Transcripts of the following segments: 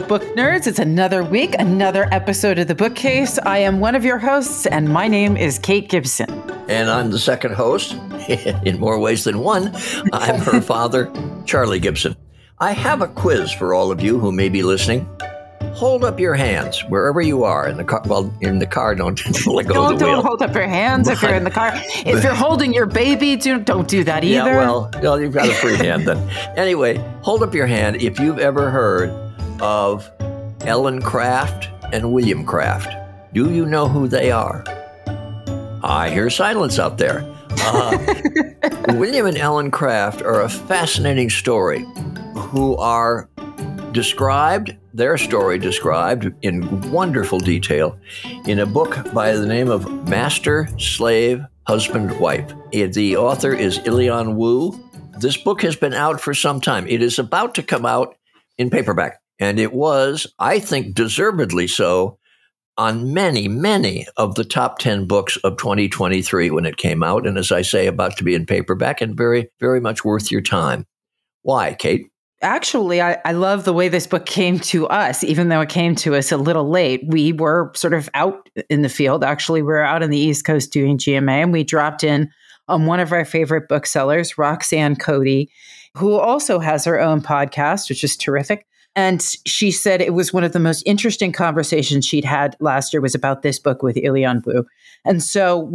book nerds. It's another week, another episode of The Bookcase. I am one of your hosts, and my name is Kate Gibson. And I'm the second host, in more ways than one. I'm her father, Charlie Gibson. I have a quiz for all of you who may be listening. Hold up your hands wherever you are in the car. Well, in the car, don't let go of the wheel. Don't hold up your hands if you're in the car. If you're holding your baby, don't do that either. Yeah, well, you've got a free hand then. Anyway, hold up your hand if you've ever heard of Ellen Craft and William Craft. Do you know who they are? I hear silence out there. William and Ellen Craft are a fascinating story who are their story described in wonderful detail in a book by the name of Master, Slave, Husband, Wife. The author is Ilian Wu. This book has been out for some time. It is about to come out in paperback, and it was, I think, deservedly so on many, many of the top 10 books of 2023 when it came out, and as I say, about to be in paperback and very, very much worth your time. Why, Kate? Actually, I love the way this book came to us, even though it came to us a little late. We were sort of out in the field. Actually, we were out on the East Coast doing GMA, and we dropped in on one of our favorite booksellers, Roxanne Cody, who also has her own podcast, which is terrific. And she said it was one of the most interesting conversations she'd had last year was about this book with Ilian Wu. And so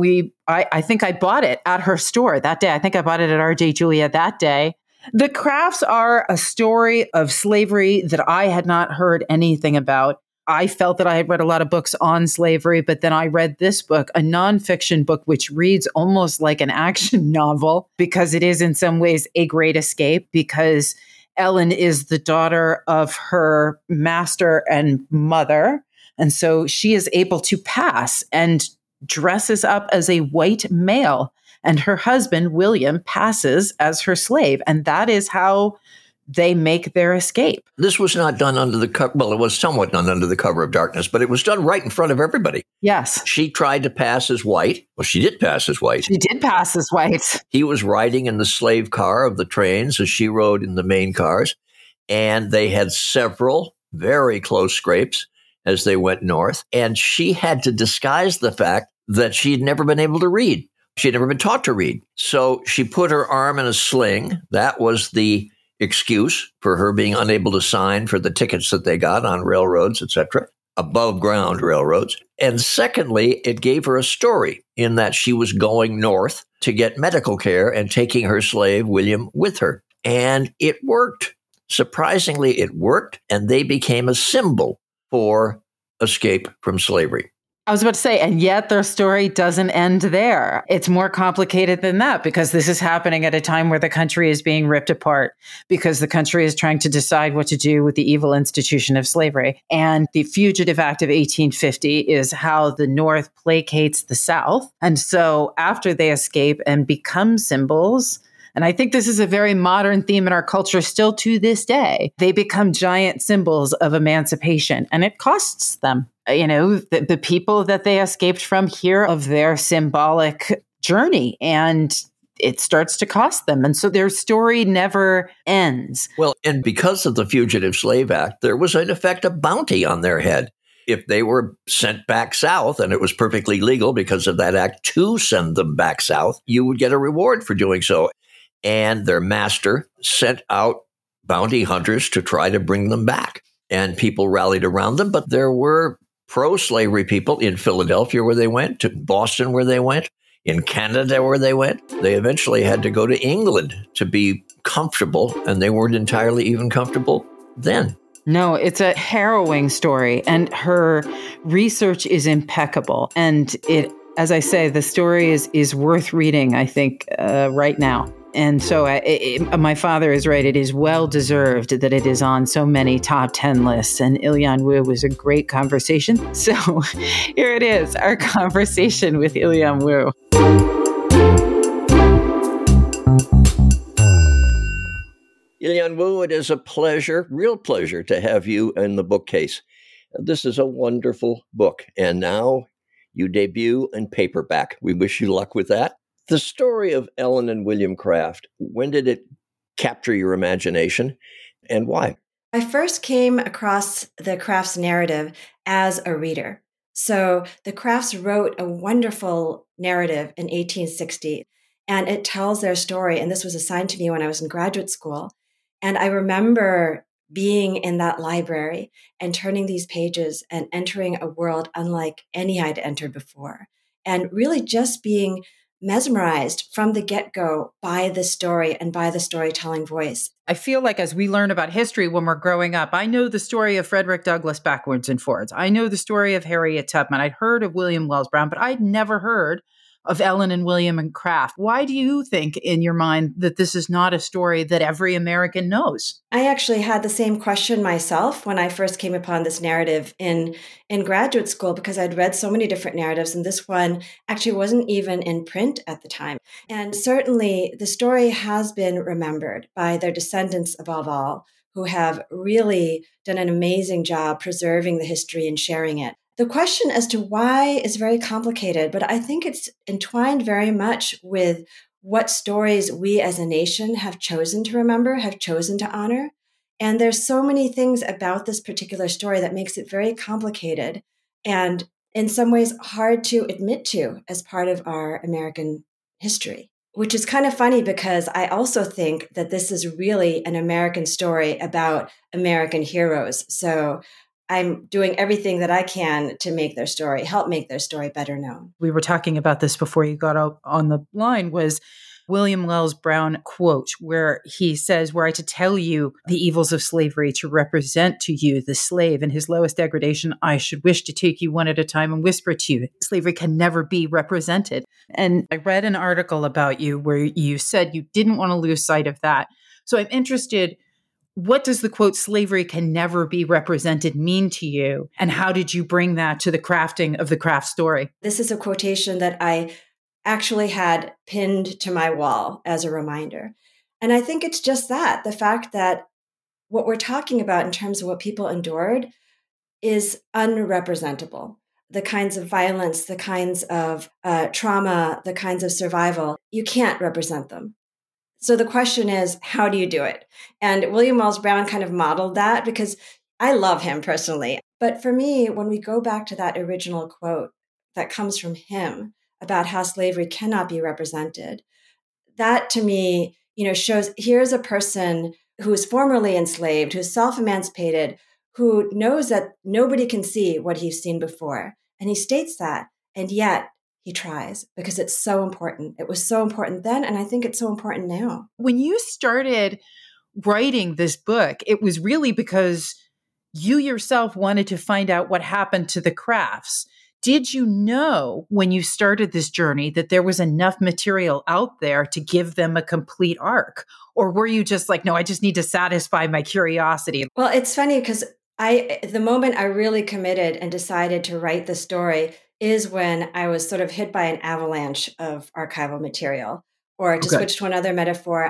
I think I bought it at her store that day. I think I bought it at RJ Julia that day. The Crafts are a story of slavery that I had not heard anything about. I felt that I had read a lot of books on slavery, but then I read this book, a nonfiction book, which reads almost like an action novel because it is in some ways a great escape because Ellen is the daughter of her master and mother. And so she is able to pass and dresses up as a white male. And her husband, William, passes as her slave. And that is how they make their escape. This was not done under the cover. Well, it was somewhat done under the cover of darkness, but it was done right in front of everybody. Yes. She tried to pass as white. Well, she did pass as white. She did pass as white. He was riding in the slave car of the trains as she rode in the main cars. And they had several very close scrapes as they went north. And she had to disguise the fact that she'd never been able to read. She'd never been taught to read. So she put her arm in a sling. That was the excuse for her being unable to sign for the tickets that they got on railroads, etc., above ground railroads. And secondly, it gave her a story in that she was going north to get medical care and taking her slave, William, with her. And it worked. Surprisingly, it worked, and they became a symbol for escape from slavery. I was about to say, and yet their story doesn't end there. It's more complicated than that because this is happening at a time where the country is being ripped apart because the country is trying to decide what to do with the evil institution of slavery. And the Fugitive Act of 1850 is how the North placates the South. And so after they escape and become symbols, and I think this is a very modern theme in our culture still to this day, they become giant symbols of emancipation, and it costs them. You know, the people that they escaped from hear of their symbolic journey, and it starts to cost them. And so their story never ends. Well, and because of the Fugitive Slave Act, there was, in effect, a bounty on their head. If they were sent back south, and it was perfectly legal because of that act to send them back south, you would get a reward for doing so. And their master sent out bounty hunters to try to bring them back. And people rallied around them, but there were pro-slavery people in Philadelphia where they went, to Boston where they went, in Canada where they went. They eventually had to go to England to be comfortable, and they weren't entirely even comfortable then. No, it's a harrowing story, and her research is impeccable. And it, as I say, the story is worth reading, I think, right now. And so my father is right. It is well deserved that it is on so many top 10 lists. And Ilian Wu was a great conversation. So here it is, our conversation with Ilian Wu. Ilian Wu, it is a pleasure, real pleasure to have you in the bookcase. This is a wonderful book. And now you debut in paperback. We wish you luck with that. The story of Ellen and William Craft, when did it capture your imagination and why? I first came across the Crafts narrative as a reader. So the Crafts wrote a wonderful narrative in 1860, and it tells their story. And this was assigned to me when I was in graduate school. And I remember being in that library and turning these pages and entering a world unlike any I'd entered before. And really just being mesmerized from the get-go by the story and by the storytelling voice. I feel like as we learn about history when we're growing up, I know the story of Frederick Douglass backwards and forwards. I know the story of Harriet Tubman. I'd heard of William Wells Brown, but I'd never heard of Ellen and William and Craft. Why do you think in your mind that this is not a story that every American knows? I actually had the same question myself when I first came upon this narrative in graduate school, because I'd read so many different narratives, and this one actually wasn't even in print at the time. And certainly the story has been remembered by their descendants above all, who have really done an amazing job preserving the history and sharing it. The question as to why is very complicated, but I think it's entwined very much with what stories we as a nation have chosen to remember, have chosen to honor. And there's so many things about this particular story that makes it very complicated and in some ways hard to admit to as part of our American history, which is kind of funny because I also think that this is really an American story about American heroes. So I'm doing everything that I can to make their story, help make their story better known. We were talking about this before you got out on the line, was William Wells Brown quote, where he says, were I to tell you the evils of slavery, to represent to you the slave in his lowest degradation, I should wish to take you one at a time and whisper to you, slavery can never be represented. And I read an article about you where you said you didn't want to lose sight of that. So I'm interested, what does the quote, slavery can never be represented, mean to you? And how did you bring that to the crafting of the Craft story? This is a quotation that I actually had pinned to my wall as a reminder. And I think it's just that, the fact that what we're talking about in terms of what people endured is unrepresentable. The kinds of violence, the kinds of trauma, the kinds of survival, you can't represent them. So the question is, how do you do it? And William Wells Brown kind of modeled that, because I love him personally. But for me, when we go back to that original quote that comes from him about how slavery cannot be represented, that to me, shows here's a person who is formerly enslaved, who's self-emancipated, who knows that nobody can see what he's seen before. And he states that. And yet he tries, because it's so important. It was so important then, and I think it's so important now. When you started writing this book, it was really because you yourself wanted to find out what happened to the Crafts. Did you know when you started this journey that there was enough material out there to give them a complete arc? Or were you just like, no, I just need to satisfy my curiosity? Well, it's funny because the moment I really committed and decided to write the story is when I was sort of hit by an avalanche of archival material. Or to switch to another metaphor,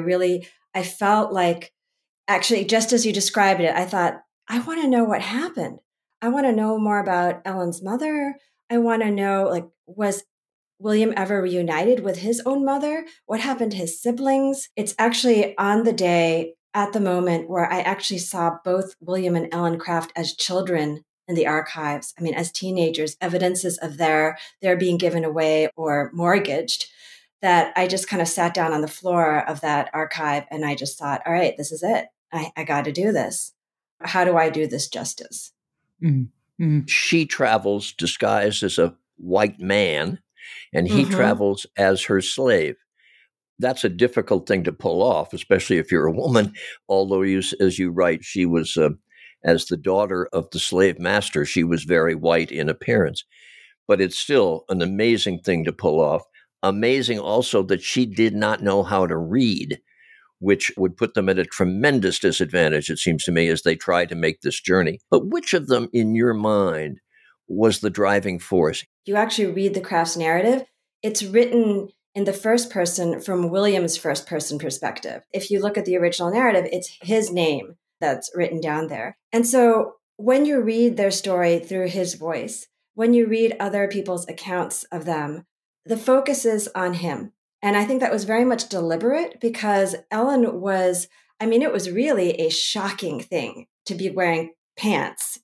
I felt like, actually, just as you described it, I thought, I want to know what happened. I want to know more about Ellen's mother. I want to know, was William ever reunited with his own mother? What happened to his siblings? It's actually on the day at the moment where I actually saw both William and Ellen Craft as children in the archives. As teenagers, evidences of their being given away or mortgaged, that I just kind of sat down on the floor of that archive and I just thought, all right, this is it. I got to do this. How do I do this justice? Mm-hmm. She travels disguised as a white man, and he travels as her slave. That's a difficult thing to pull off, especially if you're a woman, although, as you write, she was, as the daughter of the slave master, she was very white in appearance. But it's still an amazing thing to pull off. Amazing also that she did not know how to read, which would put them at a tremendous disadvantage, it seems to me, as they try to make this journey. But which of them, in your mind, was the driving force? You actually read the Crafts narrative. It's written in the first person from William's first person perspective. If you look at the original narrative, it's his name that's written down there. And so when you read their story through his voice, when you read other people's accounts of them, the focus is on him. And I think that was very much deliberate, because Ellen was I mean, it was really a shocking thing to be wearing pants,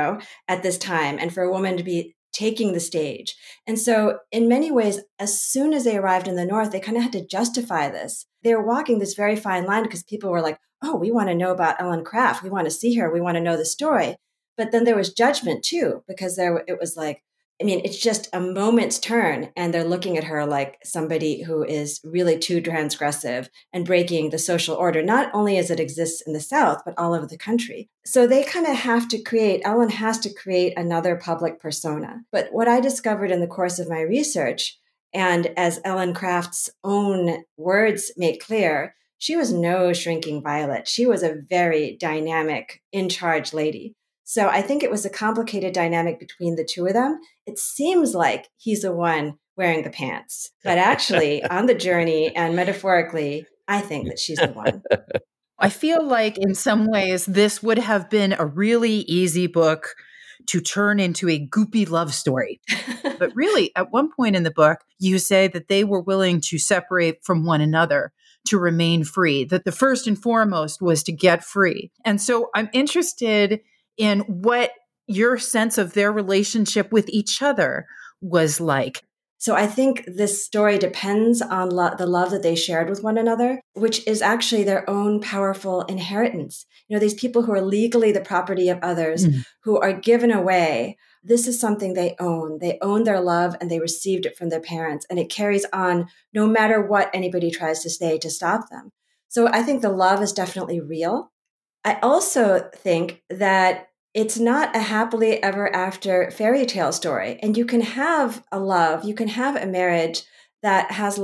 at this time, and for a woman to be taking the stage. And so, in many ways, as soon as they arrived in the North, they kind of had to justify this. They were walking this very fine line because people were like, oh, we want to know about Ellen Craft. We want to see her. We want to know the story. But then there was judgment too, because it was like, I mean, it's just a moment's turn, and they're looking at her like somebody who is really too transgressive and breaking the social order, not only as it exists in the South, but all over the country. So they kind of Ellen has to create another public persona. But what I discovered in the course of my research, and as Ellen Craft's own words make clear, she was no shrinking violet. She was a very dynamic, in charge lady. So I think it was a complicated dynamic between the two of them. It seems like he's the one wearing the pants, but actually on the journey and metaphorically, I think that she's the one. I feel like in some ways this would have been a really easy book to turn into a goopy love story. But really, at one point in the book, you say that they were willing to separate from one another to remain free, that the first and foremost was to get free. And so I'm interested in what your sense of their relationship with each other was like. So I think this story depends on the love that they shared with one another, which is actually their own powerful inheritance. These people who are legally the property of others, who are given away, this is something they own. They own their love, and they received it from their parents, and it carries on no matter what anybody tries to say to stop them. So I think the love is definitely real. I also think that it's not a happily ever after fairy tale story. And you can have a love, you can have a marriage that has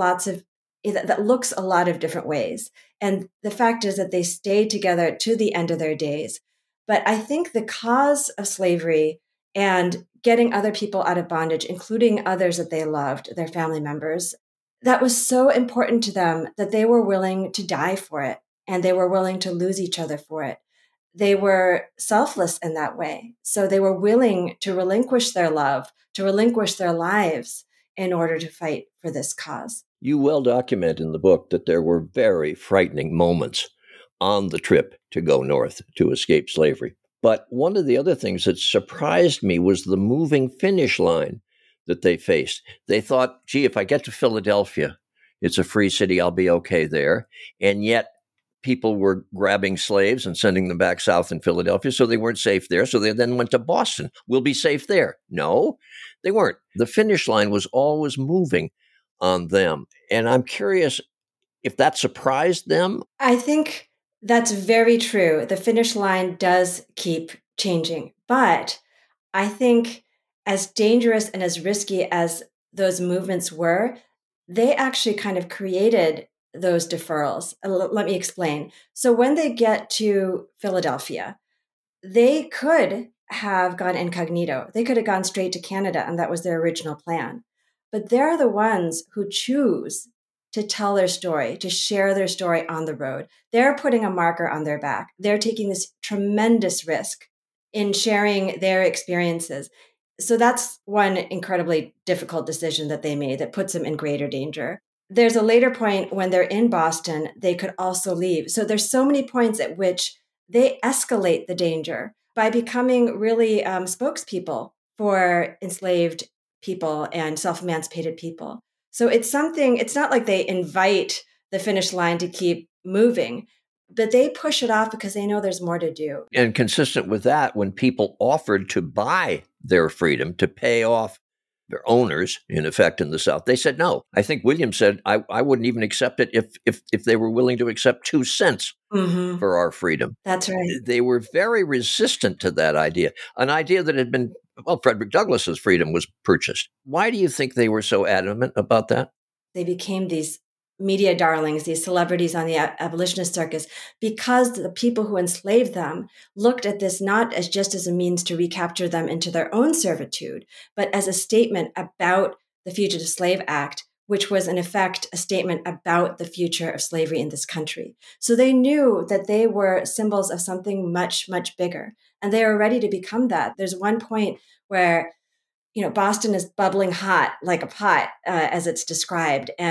that looks a lot of different ways. And the fact is that they stayed together to the end of their days. But I think the cause of slavery and getting other people out of bondage, including others that they loved, their family members, that was so important to them that they were willing to die for it, and they were willing to lose each other for it. They were selfless in that way. So they were willing to relinquish their love, to relinquish their lives in order to fight for this cause. You well document in the book that there were very frightening moments on the trip to go north to escape slavery. But one of the other things that surprised me was the moving finish line that they faced. They thought, gee, if I get to Philadelphia, it's a free city, I'll be okay there. And yet people were grabbing slaves and sending them back south in Philadelphia, so they weren't safe there. So they then went to Boston. We'll be safe there. No, they weren't. The finish line was always moving on them. And I'm curious if that surprised them. I think that's very true. The finish line does keep changing. But I think as dangerous and as risky as those movements were, they actually kind of created those deferrals. Let me explain. So when they get to Philadelphia, they could have gone incognito. They could have gone straight to Canada, and that was their original plan. But they're the ones who choose to tell their story, to share their story on the road. They're putting a marker on their back. They're taking this tremendous risk in sharing their experiences. So that's one incredibly difficult decision that they made that puts them in greater danger. There's a later point when they're in Boston, they could also leave. So there's so many points at which they escalate the danger by becoming really spokespeople for enslaved people and self-emancipated people. So it's not like they invite the finish line to keep moving, but they push it off because they know there's more to do. And consistent with that, when people offered to buy their freedom, to pay off their owners, in effect, in the South, they said no. I think William said, I wouldn't even accept it if they were willing to accept 2 cents for our freedom. That's right. They were very resistant to that idea, an idea that had been, Frederick Douglass's freedom was purchased. Why do you think they were so adamant about that? They became these media darlings, these celebrities on the abolitionist circus, because the people who enslaved them looked at this not as just as a means to recapture them into their own servitude, but as a statement about the Fugitive Slave Act, which was in effect a statement about the future of slavery in this country. So they knew that they were symbols of something much, much bigger, and they were ready to become that. There's one point where Boston is bubbling hot like a pot, as it's described, and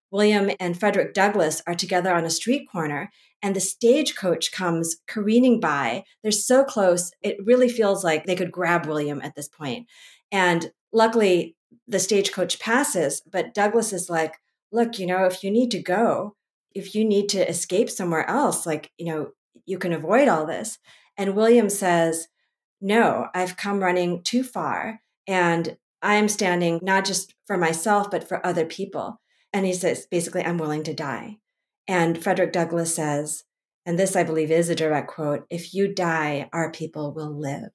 William and Frederick Douglass are together on a street corner, and the stagecoach comes careening by. They're so close, it really feels like they could grab William at this point. And luckily, the stagecoach passes, but Douglass is like, look, if you need to go, if you need to escape somewhere else, you can avoid all this. And William says, no, I've come running too far, and I'm standing not just for myself, but for other people. And he says, basically, I'm willing to die. And Frederick Douglass says, and this I believe is a direct quote, if you die, our people will live.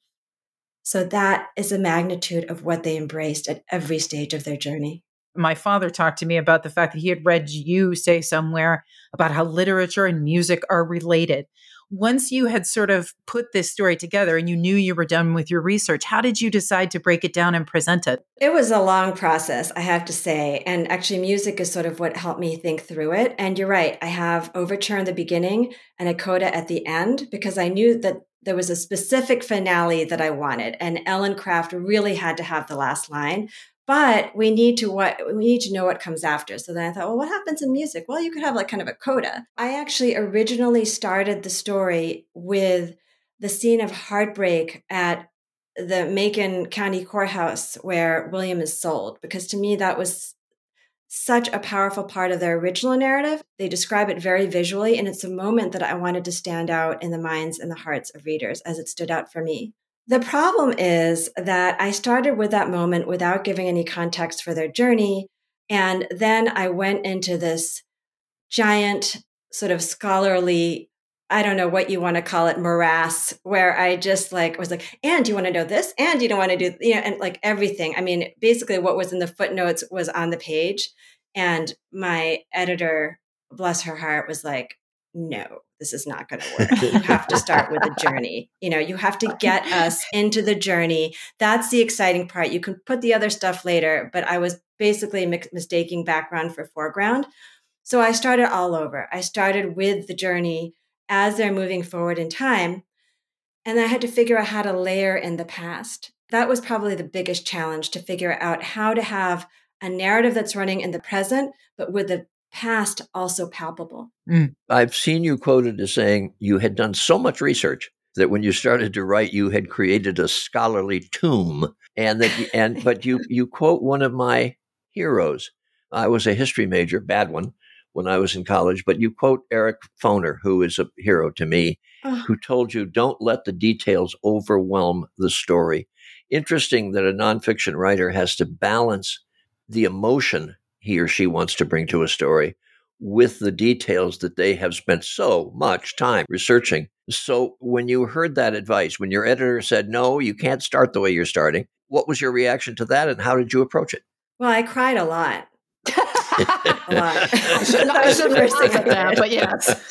So that is the magnitude of what they embraced at every stage of their journey. My father talked to me about the fact that he had read you say somewhere about how literature and music are related. Once you had sort of put this story together and you knew you were done with your research, how did you decide to break it down and present it? It was a long process, I have to say. And actually, music is sort of what helped me think through it. And you're right, I have overture in the beginning and a coda at the end because I knew that there was a specific finale that I wanted. And Ellen Craft really had to have the last line. But we need to know what comes after. So then I thought, well, what happens in music? Well, you could have like kind of a coda. I actually originally started the story with the scene of heartbreak at the Macon County Courthouse where William is sold, because to me that was such a powerful part of their original narrative. They describe it very visually, and it's a moment that I wanted to stand out in the minds and the hearts of readers as it stood out for me. The problem is that I started with that moment without giving any context for their journey. And then I went into this giant sort of scholarly, I don't know what you want to call it, morass, where I just was like, and you want to know this? And you don't want to do, and like everything. I mean, basically what was in the footnotes was on the page. And my editor, bless her heart, was like, no, this is not going to work. You have to start with the journey. You have to get us into the journey. That's the exciting part. You can put the other stuff later, but I was basically mistaking background for foreground. So I started all over. I started with the journey as they're moving forward in time. And I had to figure out how to layer in the past. That was probably the biggest challenge, to figure out how to have a narrative that's running in the present, but with the past also palpable. I've seen you quoted as saying you had done so much research that when you started to write, you had created a scholarly tomb, but you quote one of my heroes. I was a history major, bad one, when I was in college, but you quote Eric Foner, who is a hero to me, who told you, don't let the details overwhelm the story. Interesting that a nonfiction writer has to balance the emotion he or she wants to bring to a story with the details that they have spent so much time researching. So when you heard that advice, when your editor said, no, you can't start the way you're starting, what was your reaction to that and how did you approach it? Well, I cried a lot. A lot. I should first say that, but yes.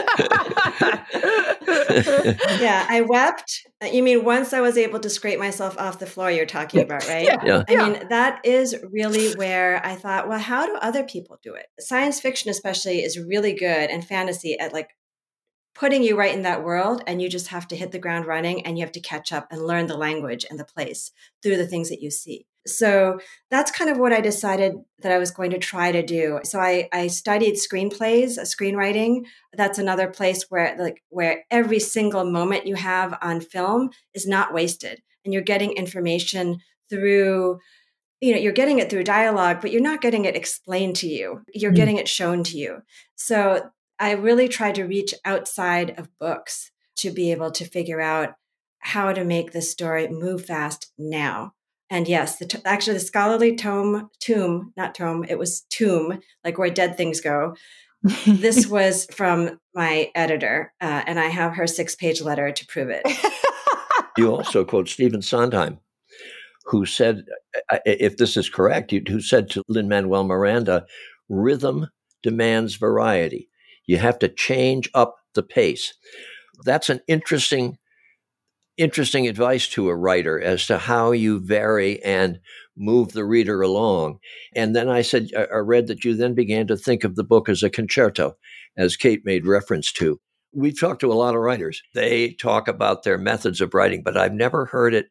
Yeah, I wept. You mean once I was able to scrape myself off the floor, you're talking about, right? Yeah. I mean, that is really where I thought, well, how do other people do it? Science fiction especially is really good, and fantasy, at putting you right in that world, and you just have to hit the ground running and you have to catch up and learn the language and the place through the things that you see. So that's kind of what I decided that I was going to try to do. So I studied screenplays, screenwriting. That's another place where every single moment you have on film is not wasted, and you're getting information through, you're getting it through dialogue, but you're not getting it explained to you. You're getting it shown to you. So I really tried to reach outside of books to be able to figure out how to make this story move fast now. And yes, actually the scholarly tomb, it was tomb, like where dead things go. This was from my editor, and I have her 6-page letter to prove it. You also quote Stephen Sondheim, who said, if this is correct, who said to Lin-Manuel Miranda, rhythm demands variety. You have to change up the pace. That's an interesting advice to a writer as to how you vary and move the reader along. And then I read that you then began to think of the book as a concerto, as Kate made reference to. We've talked to a lot of writers. They talk about their methods of writing, but I've never heard it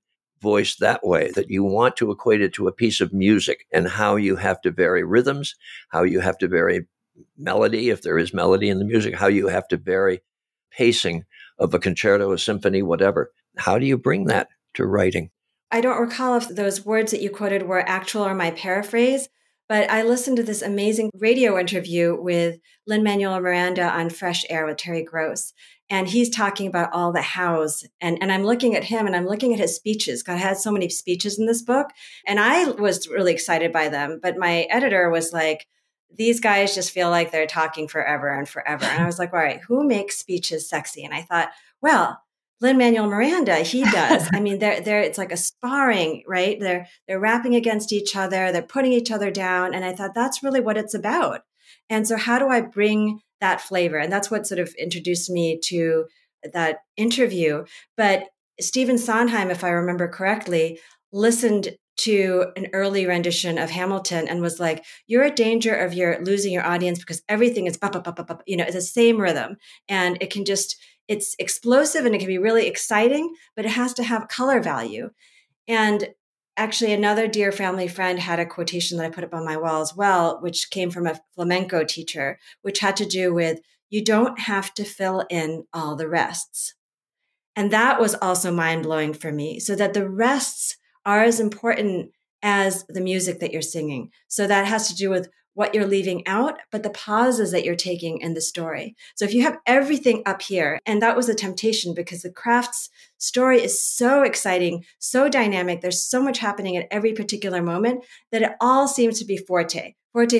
voice that way, that you want to equate it to a piece of music and how you have to vary rhythms, how you have to vary melody, if there is melody in the music, how you have to vary pacing of a concerto, a symphony, whatever. How do you bring that to writing? I don't recall if those words that you quoted were actual or my paraphrase, but I listened to this amazing radio interview with Lin-Manuel Miranda on Fresh Air with Terry Gross. And he's talking about all the hows. And I'm looking at him and I'm looking at his speeches. God had so many speeches in this book. And I was really excited by them. But my editor was like, these guys just feel like they're talking forever and forever. And I was like, all right, who makes speeches sexy? And I thought, well, Lin-Manuel Miranda, he does. I mean, it's like a sparring, right? They're rapping against each other. They're putting each other down. And I thought that's really what it's about. And so how do I bring that flavor? And that's what sort of introduced me to that interview. But Stephen Sondheim, if I remember correctly, listened to an early rendition of Hamilton and was like, you're at danger of losing your audience because everything is it's the same rhythm. And it can it's explosive and it can be really exciting, but it has to have color value. And actually, another dear family friend had a quotation that I put up on my wall as well, which came from a flamenco teacher, which had to do with, you don't have to fill in all the rests. And that was also mind-blowing for me, so that the rests are as important as the music that you're singing. So that has to do with what you're leaving out, but the pauses that you're taking in the story. So if you have everything up here, and that was a temptation because the Crafts story is so exciting, so dynamic, there's so much happening at every particular moment that it all seems to be forte,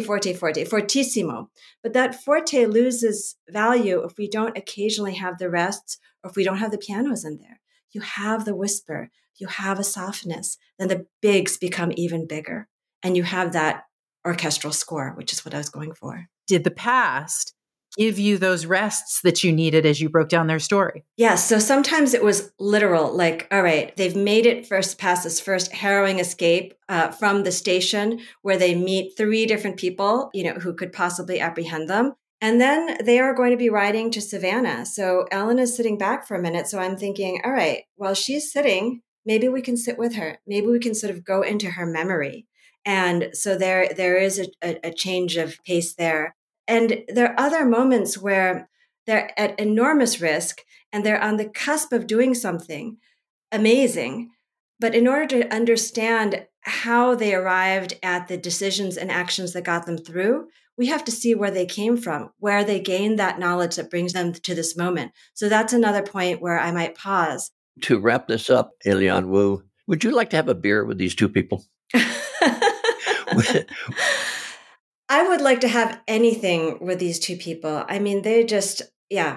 fortissimo. But that forte loses value if we don't occasionally have the rests or if we don't have the pianos in there. You have the whisper, you have a softness, then the bigs become even bigger. And you have that orchestral score, which is what I was going for. Did the past give you those rests that you needed as you broke down their story? Yes. So sometimes it was literal, like, all right, they've made it past this first harrowing escape from the station where they meet 3 different people, who could possibly apprehend them. And then they are going to be riding to Savannah. So Ellen is sitting back for a minute. So I'm thinking, all right, while she's sitting, maybe we can sit with her. Maybe we can sort of go into her memory. And so there is a change of pace there. And there are other moments where they're at enormous risk and they're on the cusp of doing something amazing. But in order to understand how they arrived at the decisions and actions that got them through, we have to see where they came from, where they gained that knowledge that brings them to this moment. So that's another point where I might pause. To wrap this up, Eliane Wu, would you like to have a beer with these 2 people? I would like to have anything with these 2 people. I mean, they just, they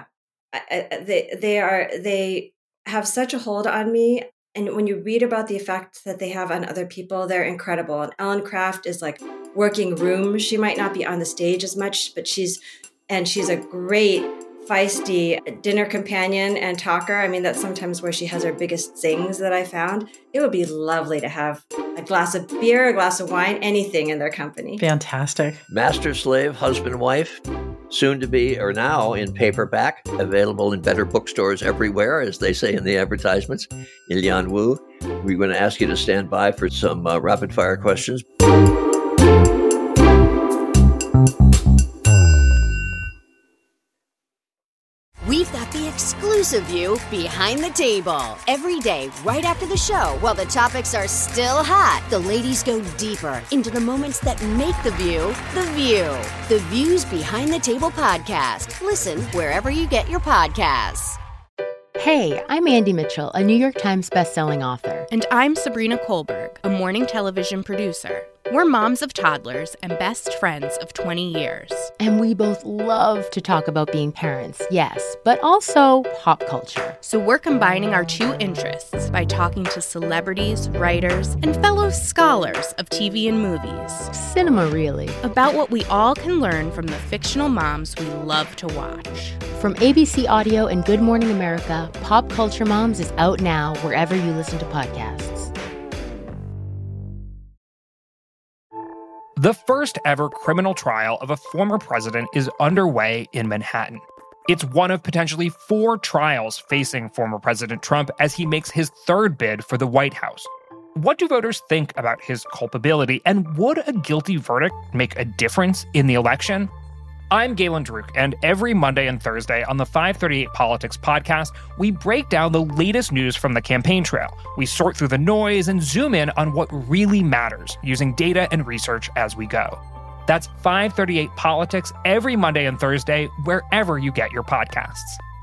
have such a hold on me. And when you read about the effect that they have on other people, they're incredible. And Ellen Craft is like working room. She might not be on the stage as much, but she's a great, feisty dinner companion and talker. I mean, that's sometimes where she has her biggest zings that I found. It would be lovely to have a glass of beer, a glass of wine, anything in their company. Fantastic. Master Slave, Husband, Wife, soon to be, or now in paperback, available in better bookstores everywhere, as they say in the advertisements. Eliane Wu, we're going to ask you to stand by for some rapid fire questions. We've got the exclusive view behind the table. Every day, right after the show, while the topics are still hot, the ladies go deeper into the moments that make the View the View. The Views Behind the Table podcast. Listen wherever you get your podcasts. Hey, I'm Andy Mitchell, a New York Times bestselling author. And I'm Sabrina Kohlberg, a morning television producer. We're moms of toddlers and best friends of 20 years. And we both love to talk about being parents, yes, but also pop culture. So we're combining our 2 interests by talking to celebrities, writers, and fellow scholars of TV and movies. Cinema, really. About what we all can learn from the fictional moms we love to watch. From ABC Audio and Good Morning America, Pop Culture Moms is out now wherever you listen to podcasts. The first ever criminal trial of a former president is underway in Manhattan. It's one of potentially 4 trials facing former President Trump as he makes his 3rd bid for the White House. What do voters think about his culpability? And would a guilty verdict make a difference in the election? I'm Galen Druk, and every Monday and Thursday on the 538 Politics podcast, we break down the latest news from the campaign trail. We sort through the noise and zoom in on what really matters, using data and research as we go. That's 538 Politics every Monday and Thursday, wherever you get your podcasts.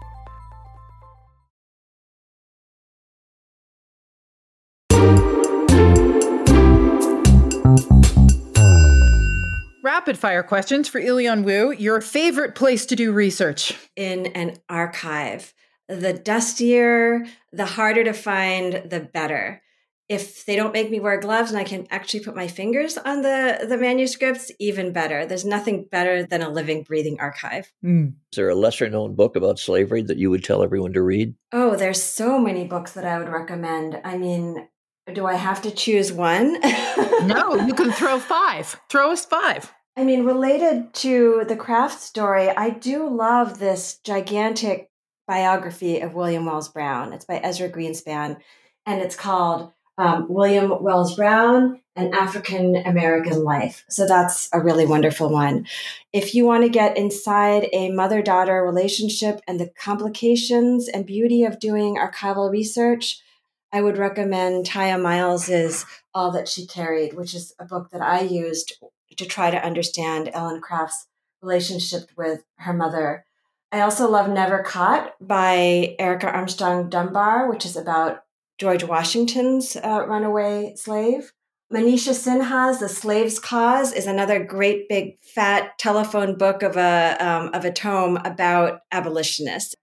Rapid fire questions for Ilion Wu. Your favorite place to do research? In an archive. The dustier, the harder to find, the better. If they don't make me wear gloves and I can actually put my fingers on the manuscripts, even better. There's nothing better than a living, breathing archive. Is there a lesser known book about slavery that you would tell everyone to read? Oh, there's so many books that I would recommend. I mean, do I have to choose one? No, you can throw 5. Throw us 5. I mean, related to the Kraft story, I do love this gigantic biography of William Wells Brown. It's by Ezra Greenspan, and it's called William Wells Brown, An African American Life. So that's a really wonderful one. If you want to get inside a mother-daughter relationship and the complications and beauty of doing archival research, I would recommend Taya Miles's All That She Carried, which is a book that I used to try to understand Ellen Craft's relationship with her mother. I also love Never Caught by Erica Armstrong Dunbar, which is about George Washington's runaway slave. Manisha Sinha's The Slave's Cause is another great big fat telephone book of a tome about abolitionists.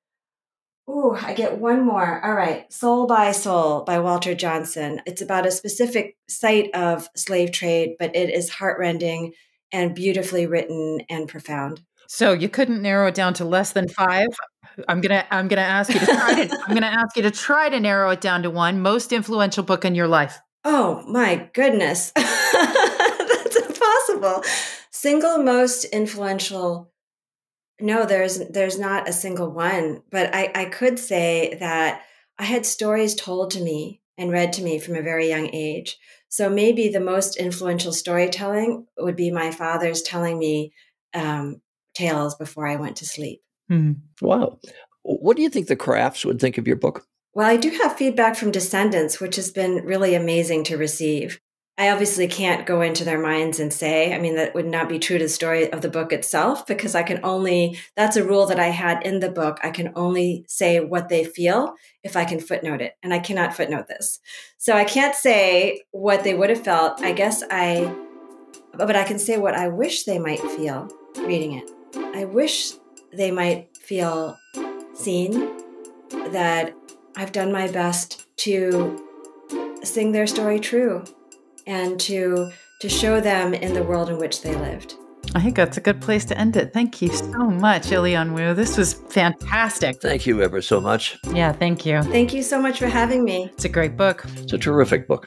Ooh, I get one more. All right. Soul by Soul by Walter Johnson. It's about a specific site of slave trade, but it is heartrending and beautifully written and profound. So you couldn't narrow it down to less than 5. I'm gonna ask you to try to I'm gonna ask you to try to narrow it down to 1. Most influential book in your life. Oh my goodness. That's impossible. Single most influential. No, there's not a single one, but I could say that I had stories told to me and read to me from a very young age. So maybe the most influential storytelling would be my father's telling me tales before I went to sleep. Wow. What do you think the Crafts would think of your book? Well, I do have feedback from descendants, which has been really amazing to receive. I obviously can't go into their minds and say, I mean, that would not be true to the story of the book itself, because that's a rule that I had in the book. I can only say what they feel if I can footnote it. And I cannot footnote this. So I can't say what they would have felt. But I can say what I wish they might feel reading it. I wish they might feel seen, that I've done my best to sing their story true and to show them in the world in which they lived. I think that's a good place to end it. Thank you so much, Ilion Wu. This was fantastic. Thank you ever so much. Yeah, thank you. Thank you so much for having me. It's a great book. It's a terrific book.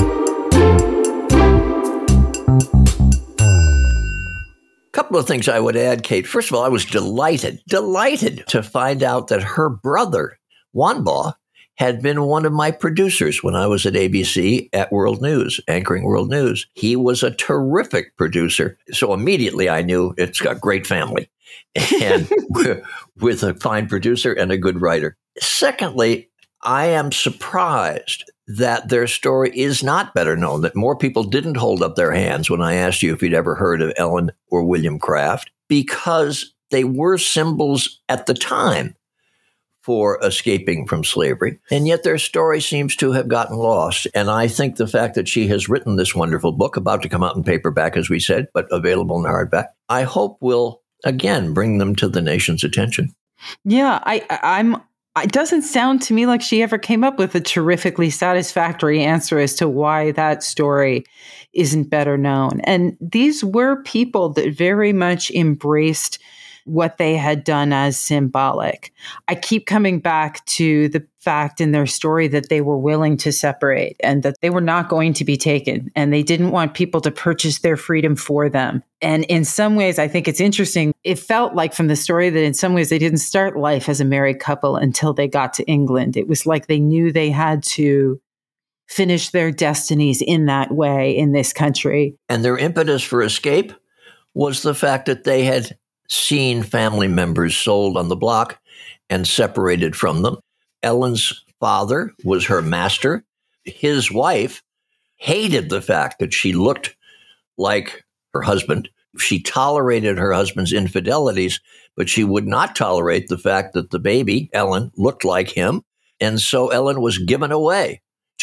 Couple of things I would add, Kate. First of all, I was delighted to find out that her brother, Wanbaugh, had been one of my producers when I was at ABC at World News, anchoring World News. He was a terrific producer. So immediately I knew it's got great family and with a fine producer and a good writer. Secondly, I am surprised that their story is not better known, that more people didn't hold up their hands when I asked you if you'd ever heard of Ellen or William Craft, because they were symbols at the time for escaping from slavery. And yet their story seems to have gotten lost. And I think the fact that she has written this wonderful book, about to come out in paperback, as we said, but available in hardback, I hope will, again, bring them to the nation's attention. Yeah, it doesn't sound to me like she ever came up with a terrifically satisfactory answer as to why that story isn't better known. And these were people that very much embraced what they had done as symbolic. I keep coming back to the fact in their story that they were willing to separate and that they were not going to be taken, and they didn't want people to purchase their freedom for them. And in some ways, I think it's interesting. It felt like from the story that in some ways they didn't start life as a married couple until they got to England. It was like they knew they had to finish their destinies in that way in this country. And their impetus for escape was the fact that they had seen family members sold on the block and separated from them. Ellen's father was her master. His wife hated the fact that she looked like her husband. She tolerated her husband's infidelities, but she would not tolerate the fact that the baby, Ellen, looked like him. And so Ellen was given away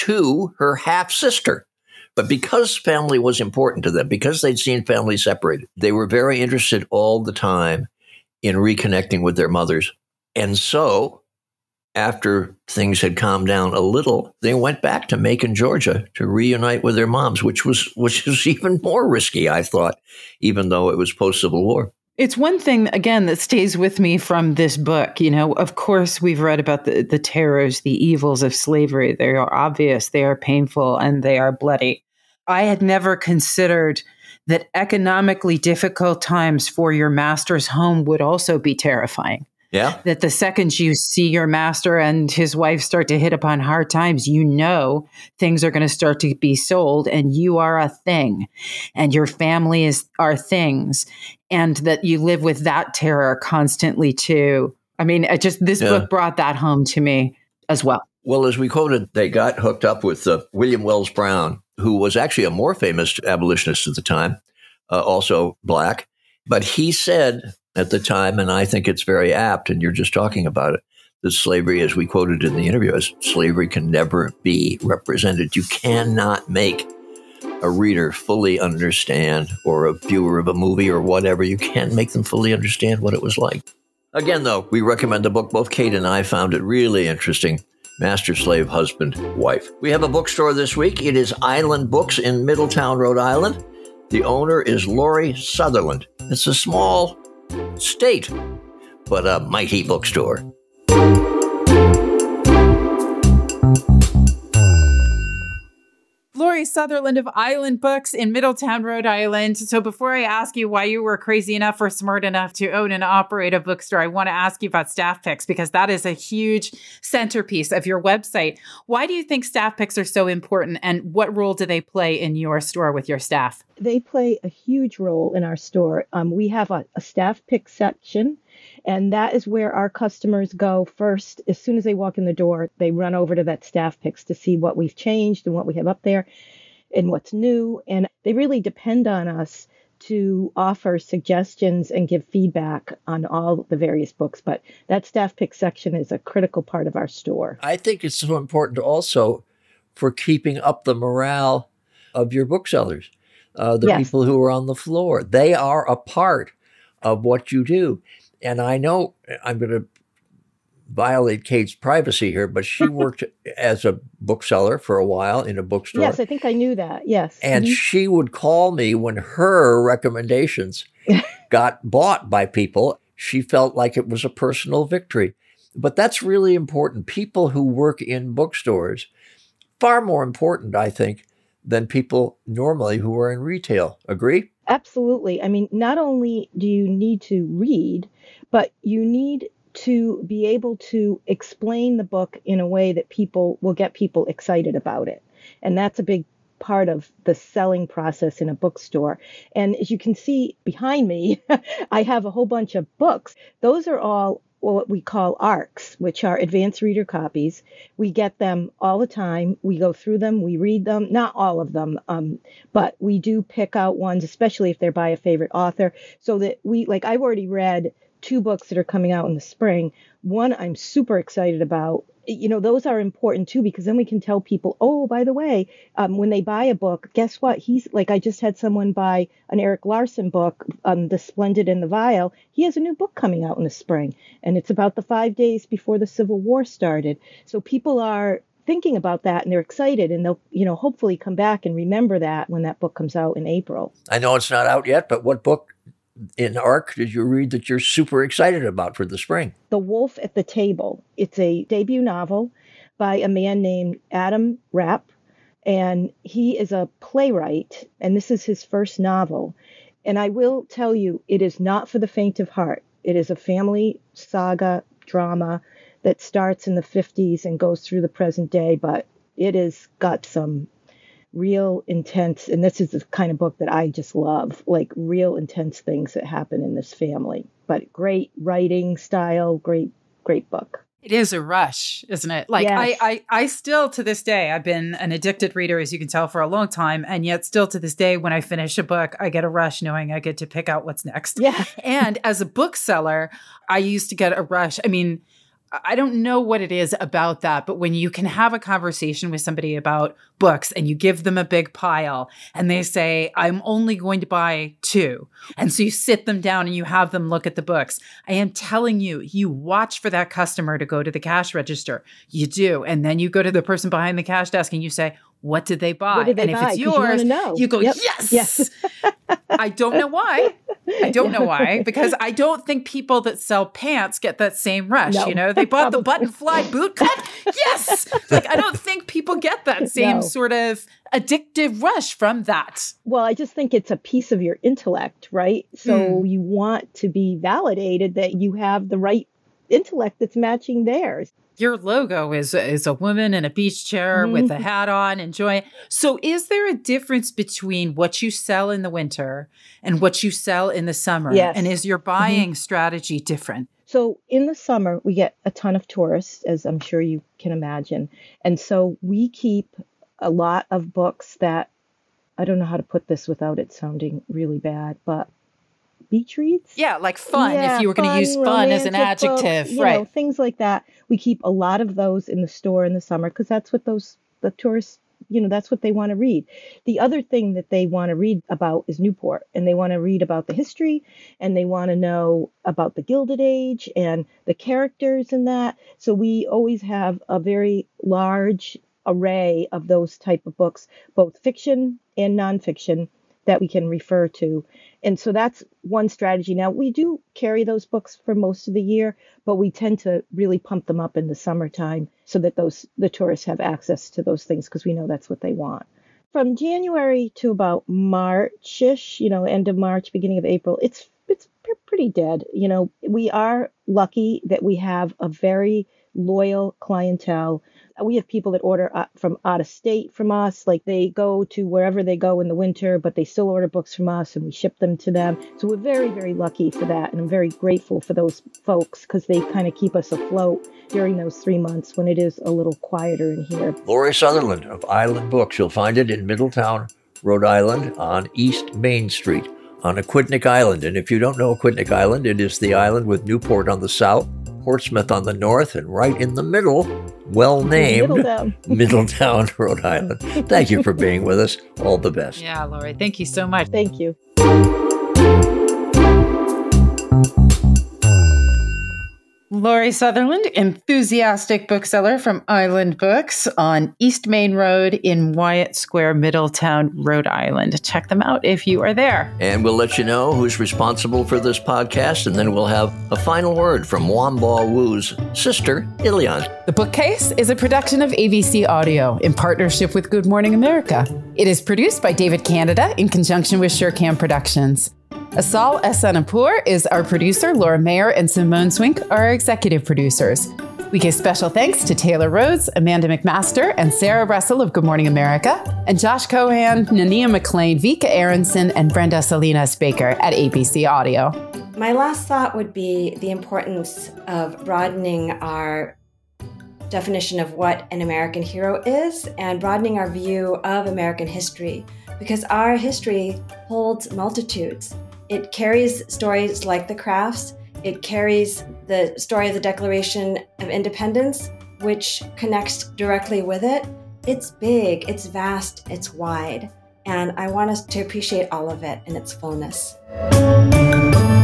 to her half-sister. But because family was important to them, because they'd seen family separated, they were very interested all the time in reconnecting with their mothers. And so after things had calmed down a little, they went back to Macon, Georgia to reunite with their moms, which was even more risky, I thought, even though it was post-Civil War. It's one thing, again, that stays with me from this book. You know, of course, we've read about the terrors, the evils of slavery. They are obvious, they are painful, and they are bloody. I had never considered that economically difficult times for your master's home would also be terrifying. Yeah. That the second you see your master and his wife start to hit upon hard times, you know things are going to start to be sold and you are a thing and your family are things, and that you live with that terror constantly too. I mean, this book brought that home to me as well. Well, as we quoted, they got hooked up with William Wells Brown, who was actually a more famous abolitionist at the time, also Black. But he said at the time, and I think it's very apt, and you're just talking about it, that slavery, as we quoted in the interview, as slavery can never be represented. You cannot make a reader fully understand, or a viewer of a movie or whatever, you can't make them fully understand what it was like. Again, though, we recommend the book. Both Kate and I found it really interesting. Master, Slave, Husband, Wife. We have a bookstore this week. It is Island Books in Middletown, Rhode Island. The owner is Laurie Sutherland. It's a small state, but a mighty bookstore. Laurie Sutherland of Island Books in Middletown, Rhode Island. So before I ask you why you were crazy enough or smart enough to own and operate a bookstore, I want to ask you about staff picks, because that is a huge centerpiece of your website. Why do you think staff picks are so important, and what role do they play in your store with your staff? They play a huge role in our store. We have a staff pick section, and that is where our customers go first. As soon as they walk in the door, they run over to that staff picks to see what we've changed and what we have up there and what's new. And they really depend on us to offer suggestions and give feedback on all the various books. But that staff pick section is a critical part of our store. I think it's so important also for keeping up the morale of your booksellers, yes. People who are on the floor. They are a part of what you do. And I know I'm going to violate Kate's privacy here, but she worked as a bookseller for a while in a bookstore. Yes, I think I knew that. Yes. And she would call me when her recommendations got bought by people. She felt like it was a personal victory. But that's really important. People who work in bookstores, far more important, I think, than people normally who are in retail. Agree? Absolutely. I mean, not only do you need to read, but you need to be able to explain the book in a way that people will get people excited about it. And that's a big part of the selling process in a bookstore. And as you can see behind me, I have a whole bunch of books. Those are all what we call ARCs, which are advanced reader copies. We get them all the time. We go through them, we read them, not all of them, but we do pick out ones, especially if they're by a favorite author, so that I've already read 2 books that are coming out in the spring. One I'm super excited about. You know, those are important too, because then we can tell people, oh, by the way, when they buy a book, guess what? I just had someone buy an Erik Larson book, The Splendid and the Vile. He has a new book coming out in the spring, and it's about the 5 days before the Civil War started. So people are thinking about that, and they're excited, and they'll, hopefully come back and remember that when that book comes out in April. I know it's not out yet, but what book in ARC did you read that you're super excited about for the spring? The Wolf at the Table. It's a debut novel by a man named Adam Rapp, and he is a playwright, and this is his first novel. And I will tell you, it is not for the faint of heart. It is a family saga drama that starts in the 50s and goes through the present day, but It has got some real intense, and this is the kind of book that I just love, like real intense things that happen in this family. But great writing style, great book. It is a rush, isn't it? Like Yes. I still to this day, I've been an addicted reader, as you can tell, for a long time. And yet still to this day, when I finish a book, I get a rush knowing I get to pick out what's next. Yeah. And as a bookseller, I used to get a rush. I mean, I don't know what it is about that, but when you can have a conversation with somebody about books and you give them a big pile and they say, I'm only going to buy 2. And so you sit them down and you have them look at the books. I am telling you, you watch for that customer to go to the cash register. You do. And then you go to the person behind the cash desk and you say, what did they buy? What did they and buy? if it's 'Cause yours, you know. you go, Yep. yes. Yes. I don't know why. I don't know why, because I don't think people that sell pants get that same rush. No. You know, they bought the button fly boot cut. Yes. Like, I don't think people get that same No. sort of addictive rush from that. Well, I just think it's a piece of your intellect, right? So you want to be validated that you have the right intellect that's matching theirs. Your logo is a woman in a beach chair with a hat on, enjoying. So is there a difference between what you sell in the winter and what you sell in the summer? Yes. And is your buying strategy different? So in the summer, we get a ton of tourists, as I'm sure you can imagine. And so we keep a lot of books that, I don't know how to put this without it sounding really bad, but beach reads? Yeah, like fun, Yeah, if you were going to use fun as an romantic books, adjective. you know, things like that. We keep a lot of those in the store in the summer because that's what the tourists, that's what they want to read. The other thing that they want to read about is Newport, and they want to read about the history, and they want to know about the Gilded Age and the characters in that. So we always have a very large array of those type of books, both fiction and nonfiction, that we can refer to. And so that's one strategy. Now, we do carry those books for most of the year, but we tend to really pump them up in the summertime so that the tourists have access to those things because we know that's what they want. From January to about March-ish, end of March, beginning of April, it's pretty dead. We are lucky that we have a very loyal clientele. We have people that order from out of state from us, like they go to wherever they go in the winter, but they still order books from us and we ship them to them. So we're very, very lucky for that. And I'm very grateful for those folks because they kind of keep us afloat during those 3 months when it is a little quieter in here. Laurie Sutherland of Island Books. You'll find it in Middletown, Rhode Island on East Main Street on Aquidneck Island. And if you don't know Aquidneck Island, it is the island with Newport on the south, Portsmouth on the north, and right in the middle, well-named Middletown, Rhode Island. Thank you for being with us. All the best. Yeah, Laurie, thank you so much. Thank you. Laurie Sutherland, enthusiastic bookseller from Island Books on East Main Road in Wyatt Square, Middletown, Rhode Island. Check them out if you are there. And we'll let you know who's responsible for this podcast, and then we'll have a final word from Wamba Woo's sister, Ilion. The Bookcase is a production of ABC Audio in partnership with Good Morning America. It is produced by David Canada in conjunction with Shurcam Productions. Asal Esanapur is our producer. Laura Mayer and Simone Swink are our executive producers. We give special thanks to Taylor Rhodes, Amanda McMaster, and Sarah Russell of Good Morning America, and Josh Cohan, Nania McLean, Vika Aronson, and Brenda Salinas Baker at ABC Audio. My last thought would be the importance of broadening our definition of what an American hero is and broadening our view of American history, because our history holds multitudes. It carries stories like the Crafts. It carries the story of the Declaration of Independence, which connects directly with it. It's big, it's vast, it's wide, and I want us to appreciate all of it in its fullness.